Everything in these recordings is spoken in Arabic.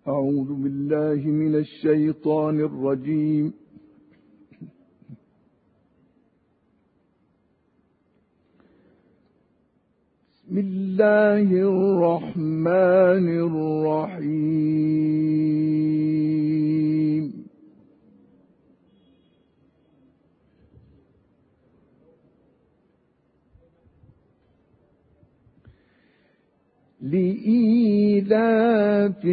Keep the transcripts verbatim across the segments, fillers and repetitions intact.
أعوذ بالله من الشيطان الرجيم. بسم الله الرحمن الرحيم. لإيلاف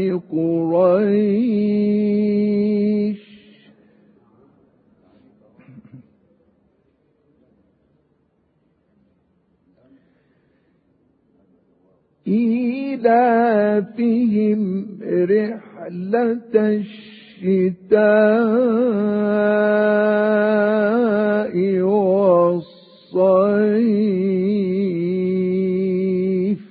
قريش إيلافهم رحلة الشتاء والصيف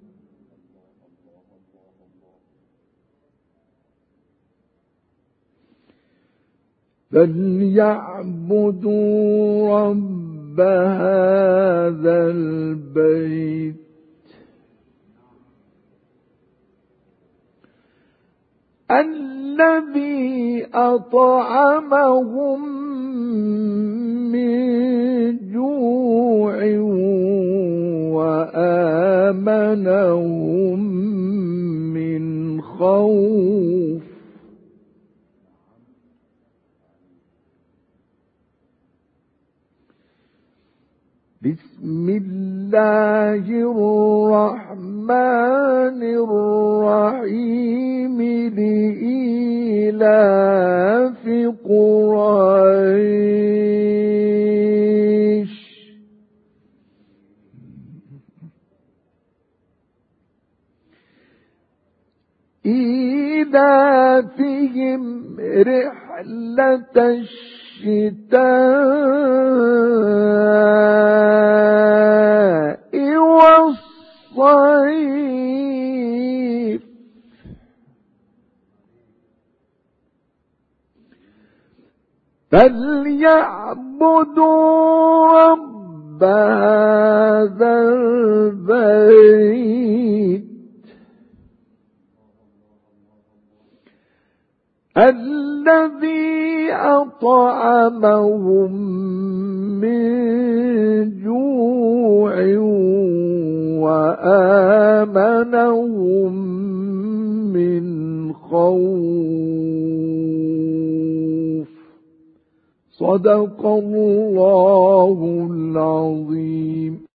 فليعبدوا رب هذا البيت الذي أطعمهم من جوع وآمنهم من خوف. بسم الله الرحمن الرحيم. لإيلاف قريش إيلافهم رحلة الشتاء والصيف فليعبدوا رب هذا البيت الذي أطعمهم من جوع وآمنهم من خوف. صدق الله العظيم.